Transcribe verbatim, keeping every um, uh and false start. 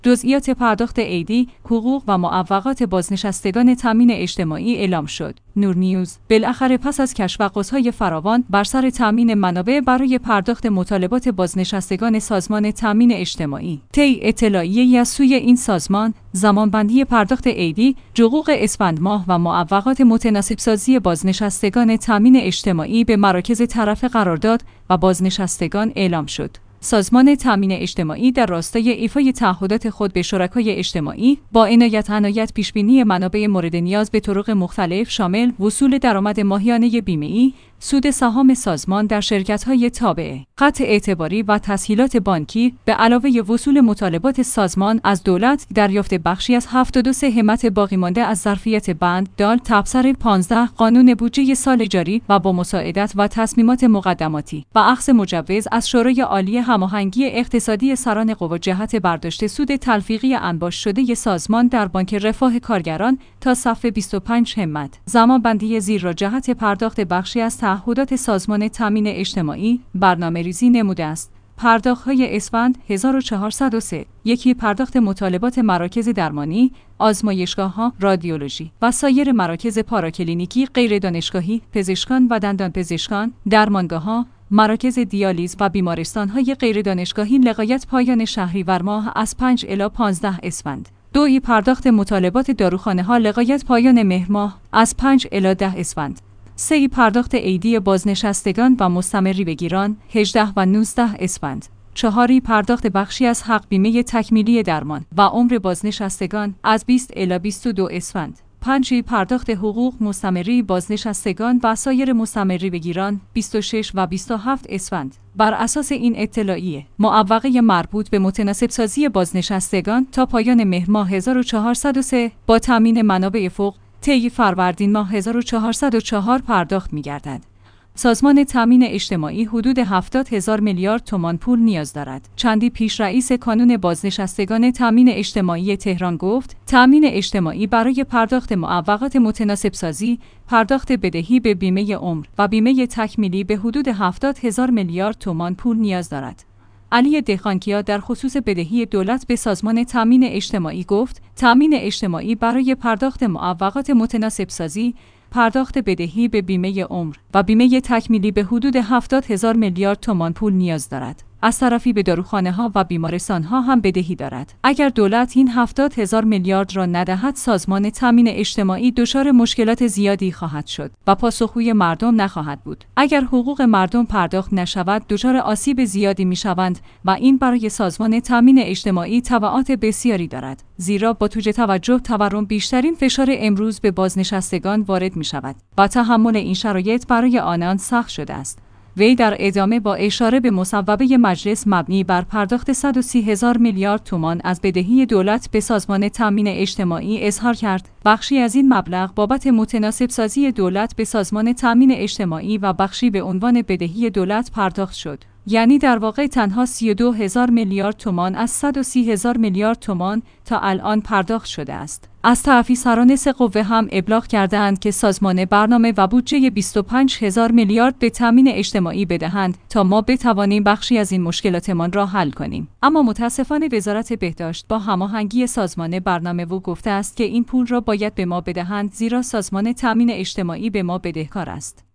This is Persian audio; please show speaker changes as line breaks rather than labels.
جزئیات پرداخت عیدی، حقوق و معوقات بازنشستگان تامین اجتماعی اعلام شد. نور نیوز بالاخره پس از کشف و قوس‌های فراوان بر سر تامین منابع برای پرداخت مطالبات بازنشستگان سازمان تامین اجتماعی، طی اطلاعیه‌ای از سوی این سازمان، زمانبندی پرداخت عیدی، حقوق اسفند ماه و معوقات متناسب سازی بازنشستگان تامین اجتماعی به مراکز طرف قرارداد و بازنشستگان اعلام شد. سازمان تامین اجتماعی در راستای ایفای تعهدات خود به شرکای اجتماعی با عنایت عنایت پیشبینی منابع مورد نیاز به طرق مختلف شامل وصول درآمد ماهیانه بیمه‌ای، سود سهام سازمان در شرکت‌های تابعه، قطع اعتباری و تسهیلات بانکی به علاوه وصول مطالبات سازمان از دولت، دریافت بخشی از هفتاد و سه همت باقی مانده از ظرفیت بند دال تبصره پانزده قانون بودجه سال جاری و با مساعدت و تصمیمات مقدماتی و اخذ مجوز از شورای عالی هماهنگی اقتصادی سران قوا جهت برداشت سود تلفیقی انباش شده سازمان در بانک رفاه کارگران تا صفحه بیست و پنج همت. زمانبندی زیر را جهت پرداخت بخشی از تعهدات سازمان تامین اجتماعی برنامه‌ریزی نموده است. پرداخت‌های اسفند هزار و چهارصد و سه، یکی پرداخت مطالبات مراکز درمانی، آزمایشگاه‌ها، رادیولوژی و سایر مراکز پاراکلینیکی غیر دانشگاهی، پزشکان و دندانپزشکان، درمانگاه‌ها، مراکز دیالیز و بیمارستان‌های غیر دانشگاهی لغایت پایان شهریور ماه از پنج الی پانزده اسفند. دوی پرداخت مطالبات داروخانه‌ها لغایت پایان مهر ماه از پنج الی ده اسفند. سه پرداخت عیدی بازنشستگان و مستمری بگیران هجده و نوزده اسفند. چهاری پرداخت بخشی از حق بیمه تکمیلی درمان و عمر بازنشستگان از بیست الی بیست و دو اسفند. پنج پرداخت حقوق مستمری بازنشستگان و سایر مستمری بگیران بیست و شش و بیست و هفت اسفند. بر اساس این اطلاعیه، معوقه مربوط به متناسب سازی بازنشستگان تا پایان مهر ماه هزار و چهارصد و سه با تامین منابع فوق طی فروردین ماه هزار و چهارصد و چهار پرداخت می‌گردد. سازمان تامین اجتماعی حدود هفتاد هزار میلیارد تومان پول نیاز دارد. چندی پیش رئیس کانون بازنشستگان تامین اجتماعی تهران گفت: تامین اجتماعی برای پرداخت معوقات متناسب سازی، پرداخت بدهی به بیمه عمر و بیمه تکمیلی به حدود هفتاد هزار میلیارد تومان پول نیاز دارد. علی دهقانکیا در خصوص بدهی دولت به سازمان تامین اجتماعی گفت: تامین اجتماعی برای پرداخت معوقات متناسب سازی، پرداخت بدهی به بیمه عمر و بیمه تکمیلی به حدود هفتاد هزار میلیارد تومان پول نیاز دارد. از طرفی به داروخانه‌ها و بیمارستان‌ها هم بدهی دارد. اگر دولت این هفتاد هزار میلیارد را ندهد، سازمان تامین اجتماعی دچار مشکلات زیادی خواهد شد و پاسخگوی مردم نخواهد بود. اگر حقوق مردم پرداخت نشود، دچار آسیب زیادی می‌شوند و این برای سازمان تامین اجتماعی تبعات بسیاری دارد. زیرا با توجه توجه تورم بیشترین فشار امروز به بازنشستگان وارد می‌شود و تحمل این شرایط برای آنان سخت شده است. وی در ادامه با اشاره به مصوبه مجلس مبنی بر پرداخت صد و سی هزار میلیارد تومان از بدهی دولت به سازمان تامین اجتماعی اظهار کرد بخشی از این مبلغ بابت متناسب سازی دولت به سازمان تامین اجتماعی و بخشی به عنوان بدهی دولت پرداخت شد. یعنی در واقع تنها سی و دو هزار میلیارد تومان از صد و سی هزار میلیارد تومان تا الان پرداخت شده است. از طرفی سران سه قوه هم ابلاغ کرده‌اند که سازمان برنامه و بودجه بیست و پنج هزار میلیارد به تامین اجتماعی بدهند تا ما بتوانیم بخشی از این مشکلاتمان را حل کنیم. اما متاسفانه وزارت بهداشت با هماهنگی سازمان برنامه و گفته است که این پول را باید به ما بدهند، زیرا سازمان تامین اجتماعی به ما بدهکار است.